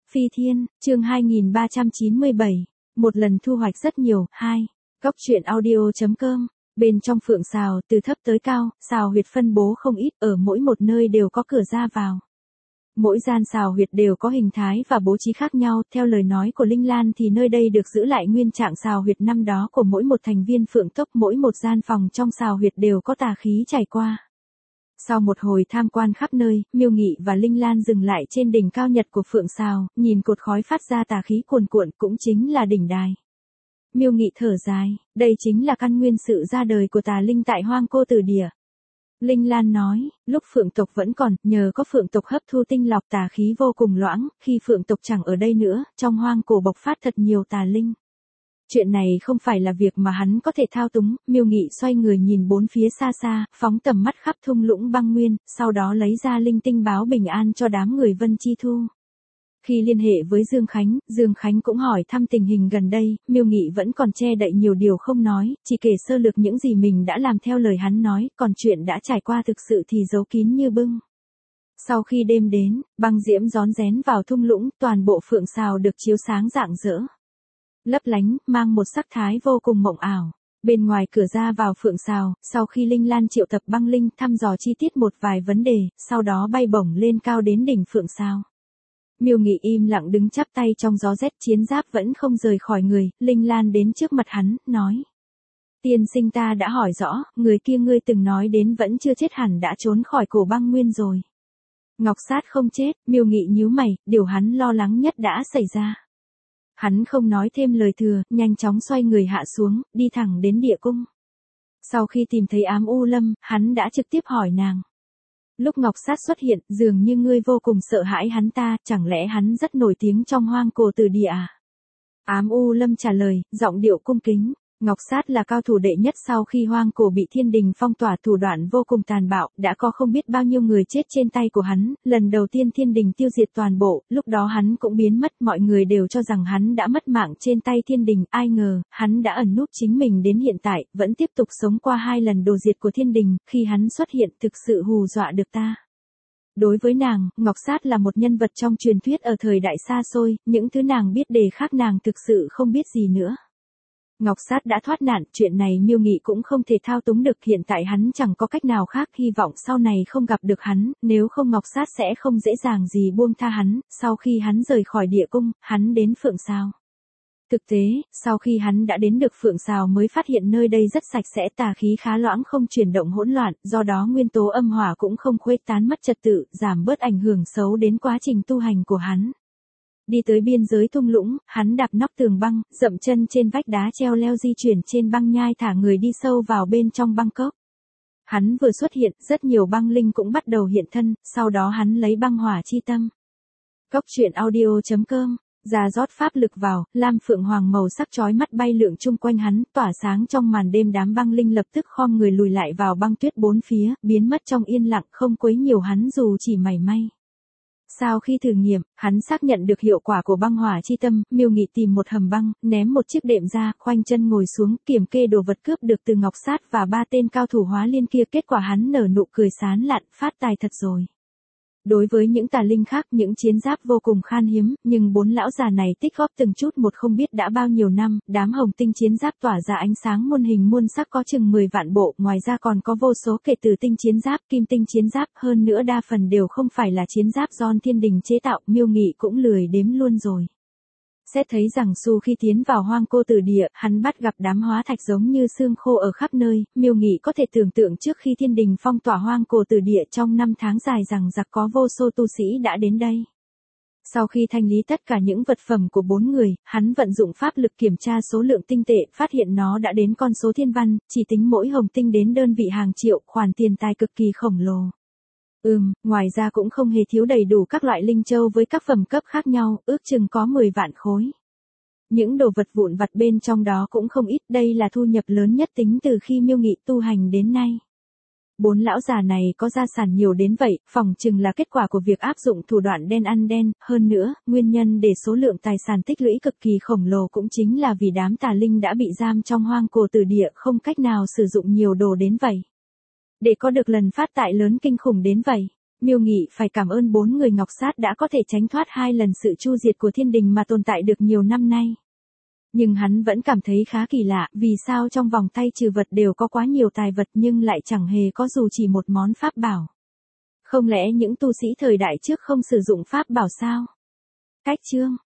Phi Thiên, chương 2397. Một lần thu hoạch rất nhiều. 2. Góc truyện audio.com. Bên trong phượng sào, từ thấp tới cao, sào huyệt phân bố không ít, ở mỗi một nơi đều có cửa ra vào. Mỗi gian sào huyệt đều có hình thái và bố trí khác nhau, theo lời nói của Linh Lan thì nơi đây được giữ lại nguyên trạng sào huyệt năm đó của mỗi một thành viên phượng tốc, mỗi một gian phòng trong sào huyệt đều có tà khí chảy qua. Sau một hồi tham quan khắp nơi, Miêu Nghị và Linh Lan dừng lại trên đỉnh cao nhật của phượng sào, nhìn cột khói phát ra tà khí cuồn cuộn, cũng chính là đỉnh đài. Miêu Nghị thở dài, đây chính là căn nguyên sự ra đời của tà linh tại Hoang Cô Tử Địa. Linh Lan nói, lúc phượng tộc vẫn còn, nhờ có phượng tộc hấp thu tinh lọc tà khí vô cùng loãng, khi phượng tộc chẳng ở đây nữa, trong hoang cổ bộc phát thật nhiều tà linh. Chuyện này không phải là việc mà hắn có thể thao túng. Miêu Nghị xoay người nhìn bốn phía xa xa, phóng tầm mắt khắp thung lũng băng nguyên, sau đó lấy ra linh tinh báo bình an cho đám người Vân Chi Thu. Khi liên hệ với Dương Khánh cũng hỏi thăm tình hình gần đây. Miêu Nghị vẫn còn che đậy nhiều điều không nói, chỉ kể sơ lược những gì mình đã làm theo lời hắn nói, còn chuyện đã trải qua thực sự thì giấu kín như bưng. Sau khi đêm đến, băng diễm rón rén vào thung lũng, toàn bộ phượng sào được chiếu sáng rạng rỡ, lấp lánh, mang một sắc thái vô cùng mộng ảo. Bên ngoài cửa ra vào phượng sào, sau khi Linh Lan triệu tập băng linh thăm dò chi tiết một vài vấn đề, sau đó bay bổng lên cao đến đỉnh phượng sào. Miêu Nghị im lặng đứng chắp tay trong gió rét, chiến giáp vẫn không rời khỏi người. Linh Lan đến trước mặt hắn, nói: Tiên sinh, ta đã hỏi rõ, người kia ngươi từng nói đến vẫn chưa chết, hẳn đã trốn khỏi cổ băng nguyên rồi. Ngọc Sát không chết. Miêu Nghị nhíu mày, điều hắn lo lắng nhất đã xảy ra. Hắn không nói thêm lời thừa, nhanh chóng xoay người hạ xuống, đi thẳng đến địa cung. Sau khi tìm thấy Ám U Lâm, hắn đã trực tiếp hỏi nàng. Lúc Ngọc Sát xuất hiện, dường như ngươi vô cùng sợ hãi hắn ta, chẳng lẽ hắn rất nổi tiếng trong Hoang Cổ Tử Địa à? Ám U Lâm trả lời, giọng điệu cung kính. Ngọc Sát là cao thủ đệ nhất sau khi Hoang Cổ bị Thiên Đình phong tỏa, thủ đoạn vô cùng tàn bạo, đã có không biết bao nhiêu người chết trên tay của hắn. Lần đầu tiên Thiên Đình tiêu diệt toàn bộ, lúc đó hắn cũng biến mất, mọi người đều cho rằng hắn đã mất mạng trên tay Thiên Đình, ai ngờ, hắn đã ẩn núp chính mình đến hiện tại, vẫn tiếp tục sống qua 2 lần đồ diệt của Thiên Đình, khi hắn xuất hiện thực sự hù dọa được ta. Đối với nàng, Ngọc Sát là một nhân vật trong truyền thuyết ở thời đại xa xôi, những thứ nàng biết đề khác nàng thực sự không biết gì nữa. Ngọc Sát đã thoát nạn, chuyện này Miêu Nghị cũng không thể thao túng được, hiện tại hắn chẳng có cách nào khác, hy vọng sau này không gặp được hắn, nếu không Ngọc Sát sẽ không dễ dàng gì buông tha hắn. Sau khi hắn rời khỏi địa cung, hắn đến phượng sào. Thực tế, sau khi hắn đã đến được phượng sào mới phát hiện nơi đây rất sạch sẽ, tà khí khá loãng, không chuyển động hỗn loạn, do đó nguyên tố âm hỏa cũng không khuếch tán mất trật tự, giảm bớt ảnh hưởng xấu đến quá trình tu hành của hắn. Đi tới biên giới thung lũng, hắn đạp nóc tường băng, dậm chân trên vách đá treo leo, di chuyển trên băng nhai, thả người đi sâu vào bên trong băng cốc. Hắn vừa xuất hiện, rất nhiều băng linh cũng bắt đầu hiện thân, sau đó hắn lấy băng hỏa chi tâm. Góc truyện audio.com. Ra rót pháp lực vào, lam phượng hoàng màu sắc chói mắt bay lượn chung quanh hắn, tỏa sáng trong màn đêm. Đám băng linh lập tức khom người lùi lại vào băng tuyết bốn phía, biến mất trong yên lặng, không quấy nhiều hắn dù chỉ mảy may. Sau khi thử nghiệm, hắn xác nhận được hiệu quả của băng hỏa chi tâm. Miêu Nghị tìm một hầm băng, ném một chiếc đệm ra, khoanh chân ngồi xuống, kiểm kê đồ vật cướp được từ Ngọc Sát và 3 tên cao thủ hóa liên kia. Kết quả hắn nở nụ cười sán lạn, phát tài thật rồi. Đối với những tà linh khác, những chiến giáp vô cùng khan hiếm, nhưng 4 lão già này tích góp từng chút một không biết đã bao nhiêu năm. Đám hồng tinh chiến giáp tỏa ra ánh sáng muôn hình muôn sắc có chừng 10 vạn bộ, ngoài ra còn có vô số kể từ tinh chiến giáp, kim tinh chiến giáp, hơn nữa đa phần đều không phải là chiến giáp do Thiên Đình chế tạo. Miêu Nghị cũng lười đếm luôn rồi. Xét thấy rằng Su khi tiến vào Hoang Cô Tử Địa, hắn bắt gặp đám hóa thạch giống như xương khô ở khắp nơi. Miêu Nghị có thể tưởng tượng trước khi Thiên Đình phong tỏa Hoang Cô Tử Địa trong 5 tháng dài rằng giặc, có vô số tu sĩ đã đến đây. Sau khi thanh lý tất cả những vật phẩm của 4 người, hắn vận dụng pháp lực kiểm tra số lượng tinh tệ, phát hiện nó đã đến con số thiên văn, chỉ tính mỗi hồng tinh đến đơn vị hàng triệu, khoản tiền tài cực kỳ khổng lồ. Ngoài ra cũng không hề thiếu đầy đủ các loại linh châu với các phẩm cấp khác nhau, ước chừng có 10 vạn khối. Những đồ vật vụn vặt bên trong đó cũng không ít, đây là thu nhập lớn nhất tính từ khi Miêu Nghị tu hành đến nay. 4 lão già này có gia sản nhiều đến vậy, phỏng chừng là kết quả của việc áp dụng thủ đoạn đen ăn đen, hơn nữa, nguyên nhân để số lượng tài sản tích lũy cực kỳ khổng lồ cũng chính là vì đám tà linh đã bị giam trong Hoang Cổ Tử Địa, không cách nào sử dụng nhiều đồ đến vậy. Để có được lần phát tài lớn kinh khủng đến vậy, Miêu Nghị phải cảm ơn 4 người ngọc sát đã có thể tránh thoát 2 lần sự chu diệt của thiên đình mà tồn tại được nhiều năm nay. Nhưng hắn vẫn cảm thấy khá kỳ lạ, vì sao trong vòng tay trừ vật đều có quá nhiều tài vật nhưng lại chẳng hề có dù chỉ một món pháp bảo. Không lẽ những tu sĩ thời đại trước không sử dụng pháp bảo sao? Cách chương